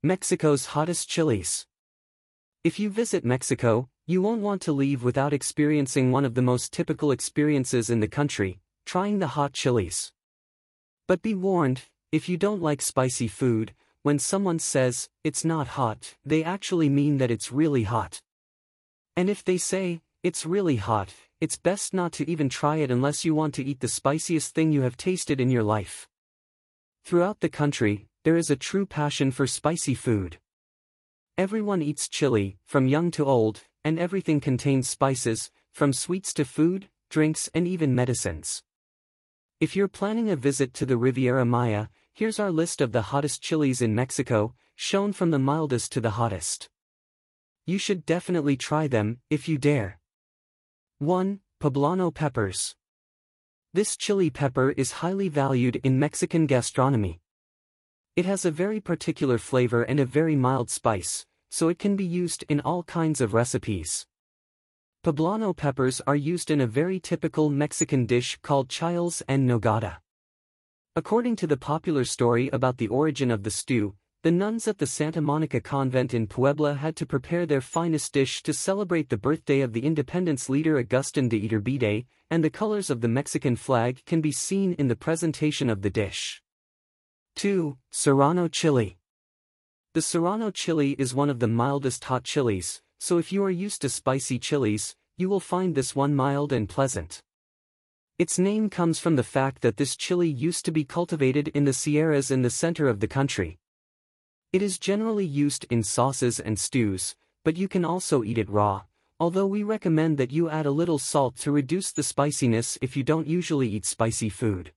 Mexico's hottest chilies. If you visit Mexico, you won't want to leave without experiencing one of the most typical experiences in the country, trying the hot chilies. But be warned, if you don't like spicy food, when someone says, "It's not hot," they actually mean that it's really hot. And if they say, "It's really hot," it's best not to even try it unless you want to eat the spiciest thing you have tasted in your life. Throughout the country, there is a true passion for spicy food. Everyone eats chili, from young to old, and everything contains spices, from sweets to food, drinks and even medicines. If you're planning a visit to the Riviera Maya, here's our list of the hottest chilies in Mexico, shown from the mildest to the hottest. You should definitely try them, if you dare. 1. Poblano peppers. This chili pepper is highly valued in Mexican gastronomy. It has a very particular flavor and a very mild spice, so it can be used in all kinds of recipes. Poblano peppers are used in a very typical Mexican dish called chiles en nogada. According to the popular story about the origin of the stew, the nuns at the Santa Monica convent in Puebla had to prepare their finest dish to celebrate the birthday of the independence leader Agustin de Iturbide, and the colors of the Mexican flag can be seen in the presentation of the dish. 2. Serrano chili. The Serrano chili is one of the mildest hot chilies, so if you are used to spicy chilies, you will find this one mild and pleasant. Its name comes from the fact that this chili used to be cultivated in the Sierras in the center of the country. It is generally used in sauces and stews, but you can also eat it raw, although we recommend that you add a little salt to reduce the spiciness if you don't usually eat spicy food.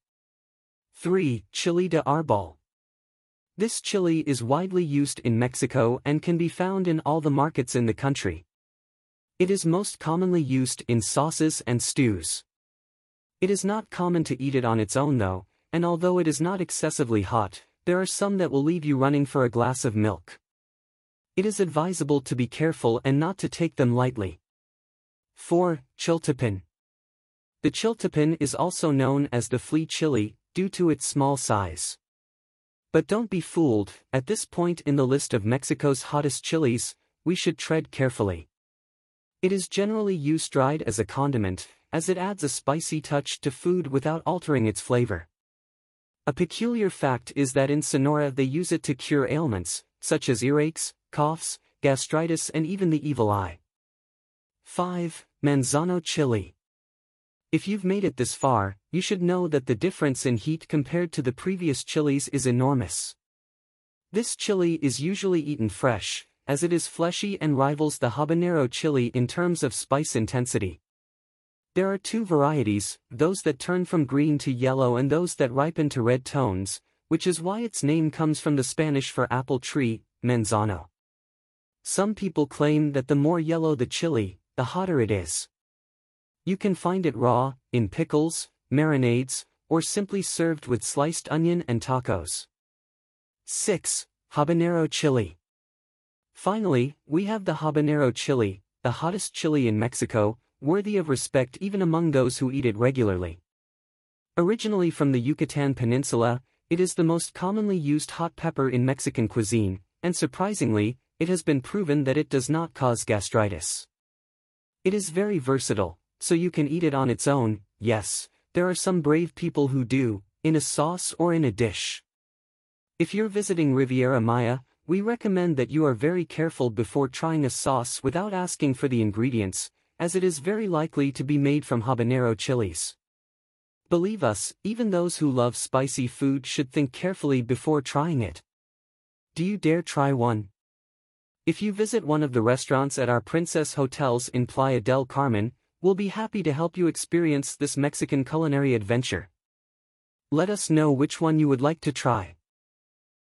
3. Chili de árbol. This chili is widely used in Mexico and can be found in all the markets in the country. It is most commonly used in sauces and stews. It is not common to eat it on its own though, and although it is not excessively hot, there are some that will leave you running for a glass of milk. It is advisable to be careful and not to take them lightly. 4. Chiltepin. The chiltepin is also known as the flea chili, due to its small size. But don't be fooled, at this point in the list of Mexico's hottest chilies, we should tread carefully. It is generally used dried as a condiment, as it adds a spicy touch to food without altering its flavor. A peculiar fact is that in Sonora they use it to cure ailments, such as earaches, coughs, gastritis and even the evil eye. 5. Manzano chili. If you've made it this far, you should know that the difference in heat compared to the previous chilies is enormous. This chili is usually eaten fresh, as it is fleshy and rivals the habanero chili in terms of spice intensity. There are two varieties, those that turn from green to yellow and those that ripen to red tones, which is why its name comes from the Spanish for apple tree, manzano. Some people claim that the more yellow the chili, the hotter it is. You can find it raw, in pickles, marinades, or simply served with sliced onion and tacos. 6. Habanero chili. Finally, we have the habanero chili, the hottest chili in Mexico, worthy of respect even among those who eat it regularly. Originally from the Yucatan Peninsula, it is the most commonly used hot pepper in Mexican cuisine, and surprisingly, it has been proven that it does not cause gastritis. It is very versatile, so you can eat it on its own. Yes, there are some brave people who do, in a sauce or in a dish. If you're visiting Riviera Maya, we recommend that you are very careful before trying a sauce without asking for the ingredients, as it is very likely to be made from habanero chilies. Believe us, even those who love spicy food should think carefully before trying it. Do you dare try one? If you visit one of the restaurants at our Princess Hotels in Playa del Carmen, we'll be happy to help you experience this Mexican culinary adventure. Let us know which one you would like to try.